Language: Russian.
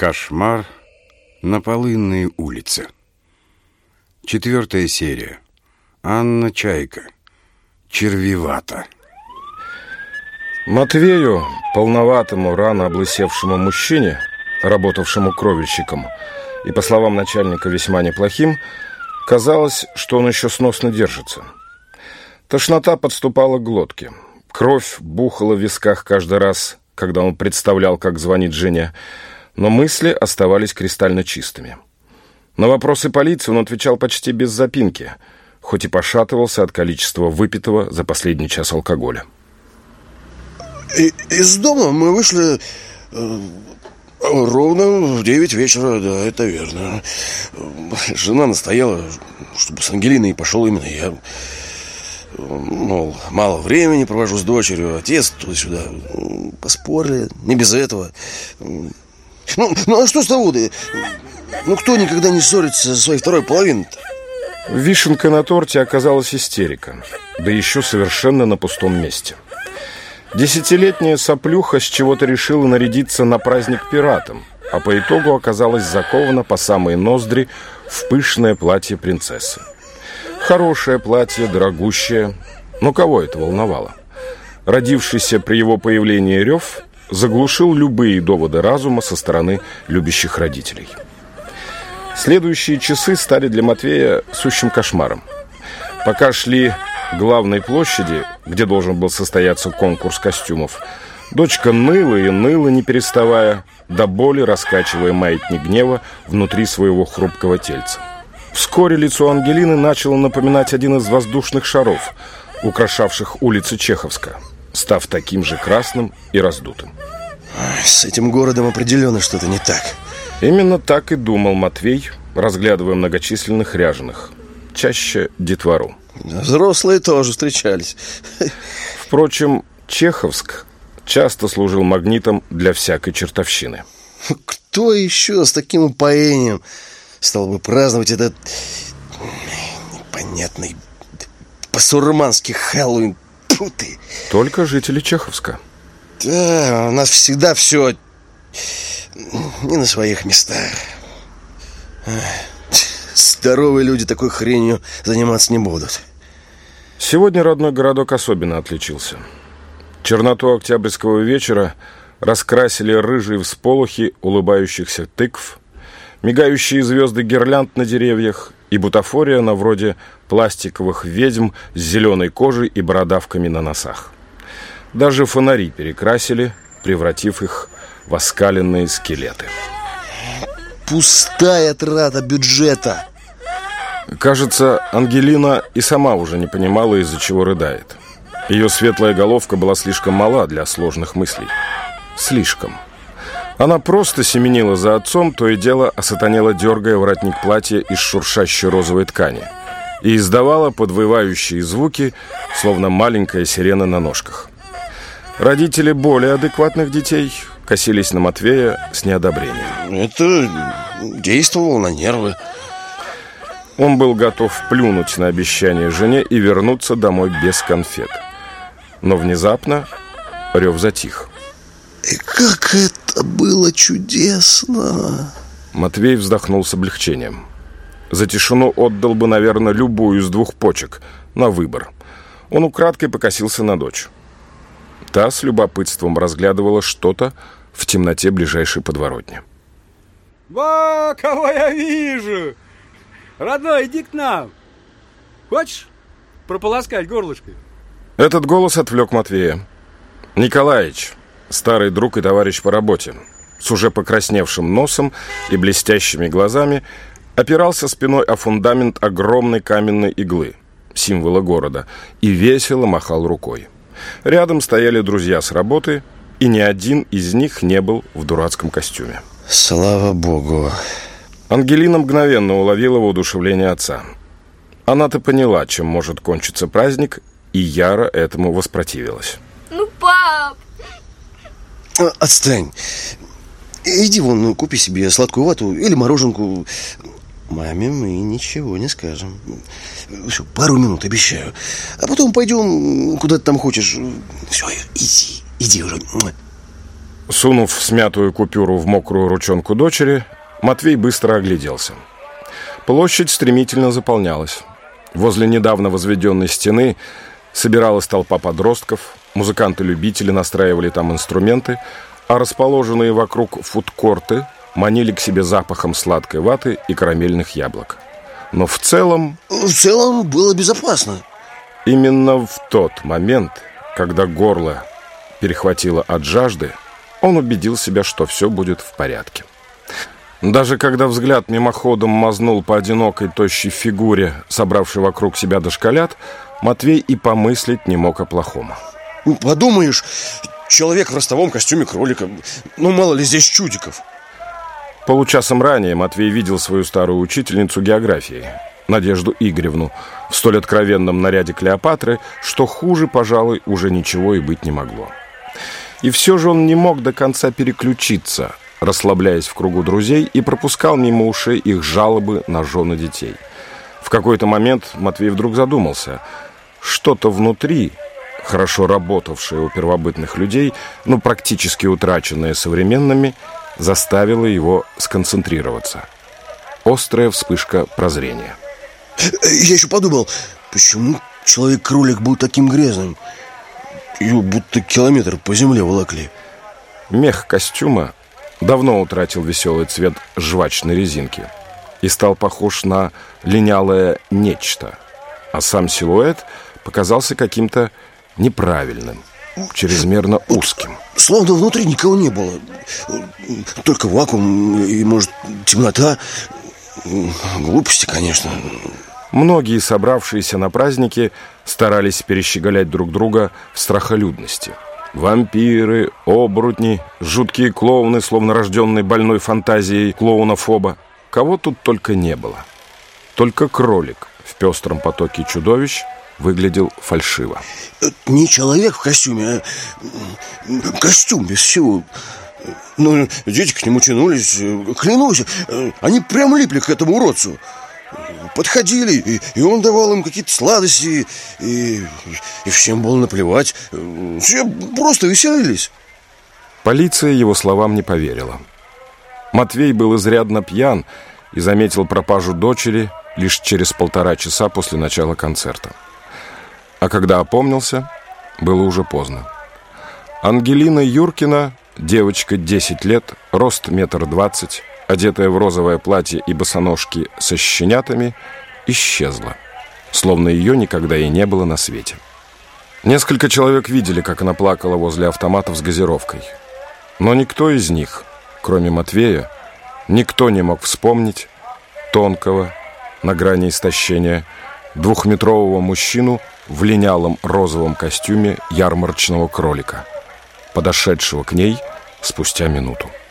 Кошмар на Полынной улице. 4 серия. Анна Чайка. Червивата. Матвею, полноватому, рано облысевшему мужчине, работавшему кровельщиком, и, по словам начальника, весьма неплохим, казалось, что он еще сносно держится. Тошнота подступала к глотке. Кровь бухала в висках каждый раз, когда он представлял, как звонит жене, но мысли оставались кристально чистыми. На вопросы полиции он отвечал почти без запинки, хоть и пошатывался от количества выпитого за последний час алкоголя. Из дома мы вышли ровно в 9 вечера, да, это верно. Жена настояла, чтобы с Ангелиной пошел именно я. Мол, мало времени провожу с дочерью, отец туда-сюда. Поспорили, не без этого. Ну а что с того-то? Ну кто никогда не ссорится со своей второй половиной-то? Вишенкой на торте оказалась истерика, да еще совершенно на пустом месте. 10-летняя соплюха с чего-то решила нарядиться на праздник пиратам, а по итогу оказалась закована по самые ноздри в пышное платье принцессы. Хорошее платье, дорогущее, но кого это волновало? Родившийся при его появлении рев заглушил любые доводы разума со стороны любящих родителей. Следующие часы стали для Матвея сущим кошмаром. Пока шли к главной площади, где должен был состояться конкурс костюмов, дочка ныла и ныла, не переставая, до боли раскачивая маятник гнева внутри своего хрупкого тельца. Вскоре лицо Ангелины начало напоминать один из воздушных шаров, украшавших улицы Чеховска, став таким же красным и раздутым. С этим городом определенно что-то не так. Именно так и думал Матвей, разглядывая многочисленных ряженых, чаще детвору. Взрослые тоже встречались. Впрочем, Чеховск часто служил магнитом для всякой чертовщины. Кто еще с таким упоением стал бы праздновать этот непонятный басурманский Хэллоуин? Фу ты. Только жители Чеховска. Да, у нас всегда все не на своих местах. Здоровые люди такой хренью заниматься не будут. Сегодня родной городок особенно отличился. Черноту октябрьского вечера раскрасили рыжие всполохи улыбающихся тыкв, мигающие звезды гирлянд на деревьях и бутафория на вроде пластиковых ведьм с зеленой кожей и бородавками на носах. Даже фонари перекрасили, превратив их в оскаленные скелеты. Пустая трата бюджета. Кажется, Ангелина и сама уже не понимала, из-за чего рыдает. Ее светлая головка была слишком мала для сложных мыслей. Слишком. Она просто семенила за отцом, то и дело осатанела, дергая воротник платья из шуршащей розовой ткани, и издавала подвывающие звуки, словно маленькая сирена на ножках. Родители более адекватных детей косились на Матвея с неодобрением. Это действовало на нервы. Он был готов плюнуть на обещание жене и вернуться домой без конфет. Но внезапно рев затих. И как это было чудесно! Матвей вздохнул с облегчением. За тишину отдал бы, наверное, любую из 2 почек на выбор. Он украдкой покосился на дочь. Та с любопытством разглядывала что-то в темноте ближайшей подворотни. Во, кого я вижу! Родной, иди к нам. Хочешь прополоскать горлышко? Этот голос отвлек Матвея. Николаич, старый друг и товарищ по работе, с уже покрасневшим носом и блестящими глазами, опирался спиной о фундамент огромной каменной иглы, символа города, и весело махал рукой. Рядом стояли друзья с работы, и ни один из них не был в дурацком костюме. Слава богу. Ангелина мгновенно уловила воодушевление отца. Она-то поняла, чем может кончиться праздник, и яро этому воспротивилась. Ну, пап! Отстань. Иди вон, купи себе сладкую вату или мороженку. Маме мы ничего не скажем. Все, пару минут, обещаю. А потом пойдем куда ты там хочешь. Все, иди уже. Сунув смятую купюру в мокрую ручонку дочери, Матвей быстро огляделся. Площадь стремительно заполнялась. Возле недавно возведенной стены собиралась толпа подростков, музыканты-любители настраивали там инструменты, а расположенные вокруг фудкорты манили к себе запахом сладкой ваты и карамельных яблок. Но в целом... В целом было безопасно. Именно в тот момент, когда горло перехватило от жажды, он убедил себя, что все будет в порядке. Даже когда взгляд мимоходом мазнул по одинокой тощей фигуре, собравшей вокруг себя дошколят, Матвей и помыслить не мог о плохом. Подумаешь, человек в ростовом костюме кролика. Мало ли здесь чудиков. Получасом ранее Матвей видел свою старую учительницу географии, Надежду Игоревну, в столь откровенном наряде Клеопатры, что хуже, пожалуй, уже ничего и быть не могло. И все же он не мог до конца переключиться, расслабляясь в кругу друзей, и пропускал мимо ушей их жалобы на жены детей. В какой-то момент Матвей вдруг задумался. Что-то внутри, хорошо работавшее у первобытных людей, но практически утраченное современными, заставило его сконцентрироваться. Острая вспышка прозрения. Я еще подумал, почему человек-кролик был таким грязным? Его будто километр по земле волокли. Мех костюма давно утратил веселый цвет жвачной резинки и стал похож на линялое нечто, а сам силуэт показался каким-то неправильным, чрезмерно узким. Словно внутри никого не было. Только вакуум и, может, темнота. Глупости, конечно. Многие, собравшиеся на празднике, старались перещеголять друг друга в страхолюдности. Вампиры, оборотни, жуткие клоуны, словно рожденные больной фантазией клоуна-фоба. Кого тут только не было. Только кролик в пестром потоке чудовищ выглядел фальшиво. Не человек в костюме, а костюм без всего. Но дети к нему тянулись, клянусь, они прям липли к этому уродцу. Подходили, и он давал им какие-то сладости, и всем было наплевать. Все просто веселились. Полиция его словам не поверила. Матвей был изрядно пьян и заметил пропажу дочери лишь через 1,5 часа после начала концерта. А когда опомнился, было уже поздно. Ангелина Юркина, девочка 10 лет, рост 1,20 м, одетая в розовое платье и босоножки со щенятами, исчезла, словно ее никогда и не было на свете. Несколько человек видели, как она плакала возле автоматов с газировкой. Но никто из них, кроме Матвея, никто не мог вспомнить тонкого, на грани истощения, 2-метрового мужчину в линялом розовом костюме ярмарочного кролика, подошедшего к ней спустя минуту.